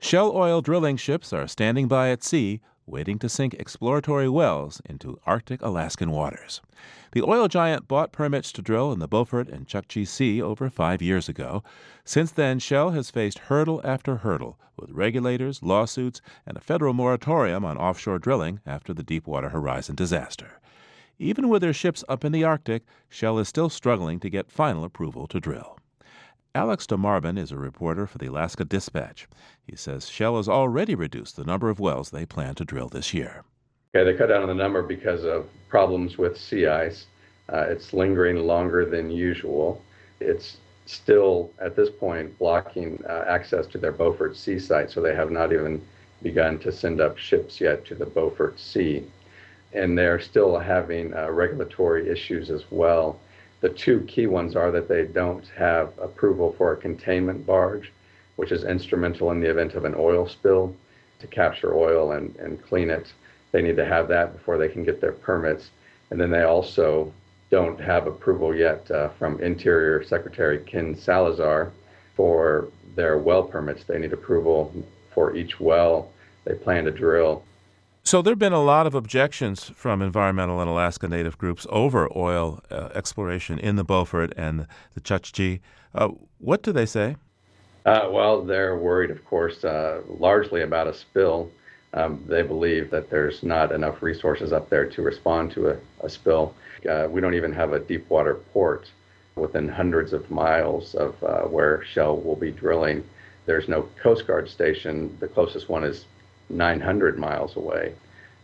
Shell oil drilling ships are standing by at sea, waiting to sink exploratory wells into Arctic Alaskan waters. The oil giant bought permits to drill in the Beaufort and Chukchi Sea over 5 years ago. Since then, Shell has faced hurdle after hurdle with regulators, lawsuits, and a federal moratorium on offshore drilling after the Deepwater Horizon disaster. Even with their ships up in the Arctic, Shell is still struggling to get final approval to drill. Alex DeMarvin is a reporter for the Alaska Dispatch. He says Shell has already reduced the number of wells they plan to drill this year. Okay, they cut down on the number because of problems with sea ice. It's lingering longer than usual. It's still, at this point, blocking access to their Beaufort Sea site, so they have not even begun to send up ships yet to the Beaufort Sea. And they're still having regulatory issues as well. The two key ones are that they don't have approval for a containment barge, which is instrumental in the event of an oil spill to capture oil and clean it. They need to have that before they can get their permits. And then they also don't have approval yet from Interior Secretary Ken Salazar for their well permits. They need approval for each well they plan to drill. So there have been a lot of objections from environmental and Alaska Native groups over oil exploration in the Beaufort and the Chukchi. What do they say? Well, they're worried, of course, largely about a spill. They believe that there's not enough resources up there to respond to a spill. We don't even have a deep water port within hundreds of miles of where Shell will be drilling. There's no Coast Guard station. The closest one is 900 miles away.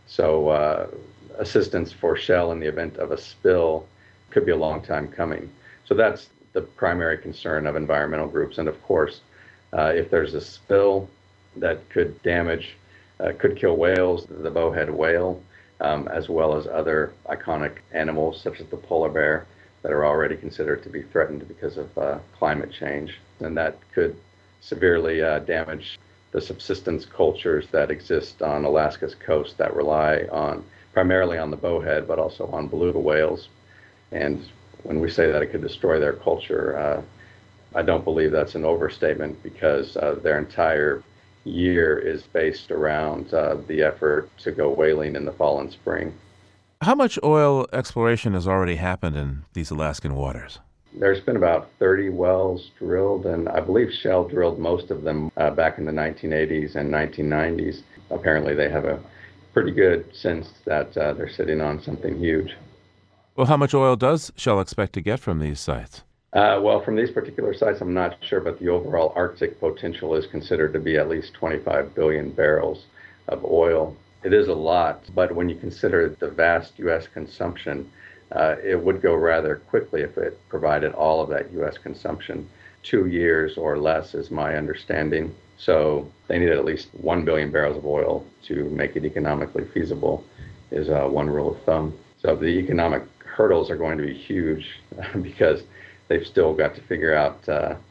So assistance for Shell in the event of a spill could be a long time coming. So that's the primary concern of environmental groups. And of course, if there's a spill that could damage, could kill whales, the bowhead whale, as well as other iconic animals such as the polar bear that are already considered to be threatened because of climate change. And that could severely damage the subsistence cultures that exist on Alaska's coast that rely on primarily on the bowhead, but also on beluga whales. And when we say that it could destroy their culture, I don't believe that's an overstatement because their entire year is based around the effort to go whaling in the fall and spring. How much oil exploration has already happened in these Alaskan waters? There's been about 30 wells drilled, and I believe Shell drilled most of them back in the 1980s and 1990s. Apparently, they have a pretty good sense that they're sitting on something huge. Well, how much oil does Shell expect to get from these sites? Well, from these particular sites, I'm not sure, but the overall Arctic potential is considered to be at least 25 billion barrels of oil. It is a lot, but when you consider the vast U.S. consumption, it would go rather quickly if it provided all of that U.S. consumption. 2 years or less is my understanding. So they need at least 1 billion barrels of oil to make it economically feasible, is one rule of thumb. So the economic hurdles are going to be huge because they've still got to figure out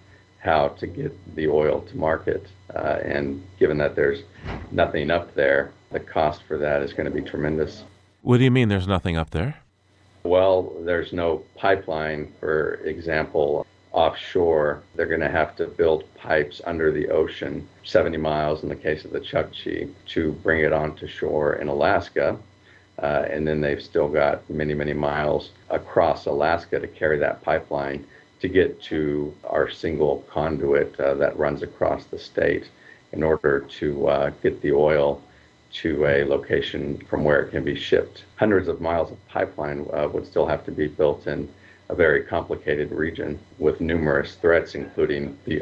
how to get the oil to market. And given that there's nothing up there, the cost for that is going to be tremendous. What do you mean there's nothing up there? Well, there's no pipeline, for example, offshore. They're going to have to build pipes under the ocean, 70 miles in the case of the Chukchi, to bring it onto shore in Alaska. And then they've still got many, many miles across Alaska to carry that pipeline to get to our single conduit that runs across the state in order to get the oil to a location from where it can be shipped. Hundreds of miles of pipeline would still have to be built in a very complicated region with numerous threats, including the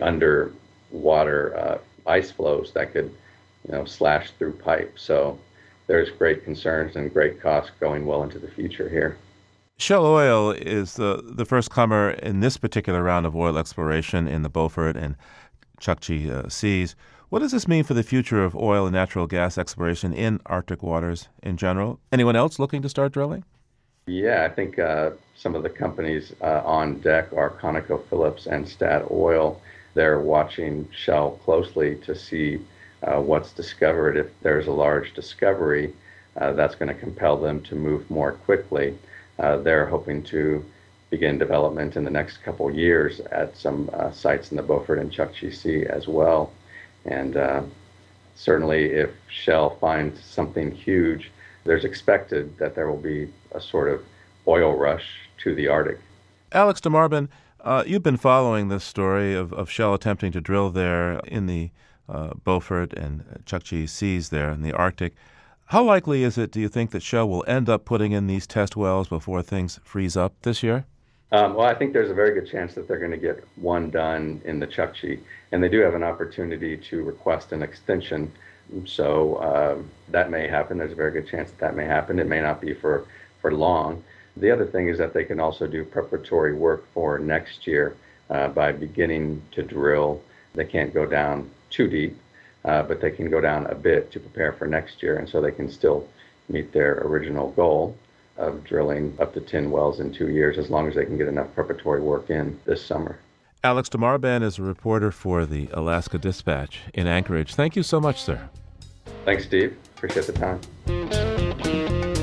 underwater ice flows that could, slash through pipe. So there's great concerns and great costs going well into the future here. Shell Oil is the first comer in this particular round of oil exploration in the Beaufort and Chukchi seas. What does this mean for the future of oil and natural gas exploration in Arctic waters in general? Anyone else looking to start drilling? Yeah, I think some of the companies on deck are ConocoPhillips and Statoil. They're watching Shell closely to see what's discovered. If there's a large discovery, that's going to compel them to move more quickly. They're hoping to begin development in the next couple years at some sites in the Beaufort and Chukchi Sea as well. And certainly if Shell finds something huge, there's expected that there will be a sort of oil rush to the Arctic. Alex de Marban, you've been following this story of Shell attempting to drill there in the Beaufort and Chukchi Seas there in the Arctic. How likely is it, do you think, that Shell will end up putting in these test wells before things freeze up this year? Well, I think there's a very good chance that they're going to get one done in the Chukchi, and they do have an opportunity to request an extension. So that may happen. There's a very good chance that may happen. It may not be for long. The other thing is that they can also do preparatory work for next year by beginning to drill. They can't go down too deep, but they can go down a bit to prepare for next year, and so they can still meet their original goal of drilling up to 10 wells in 2 years, as long as they can get enough preparatory work in this summer. Alex de Marban is a reporter for the Alaska Dispatch in Anchorage. Thank you so much, sir. Thanks, Steve. Appreciate the time.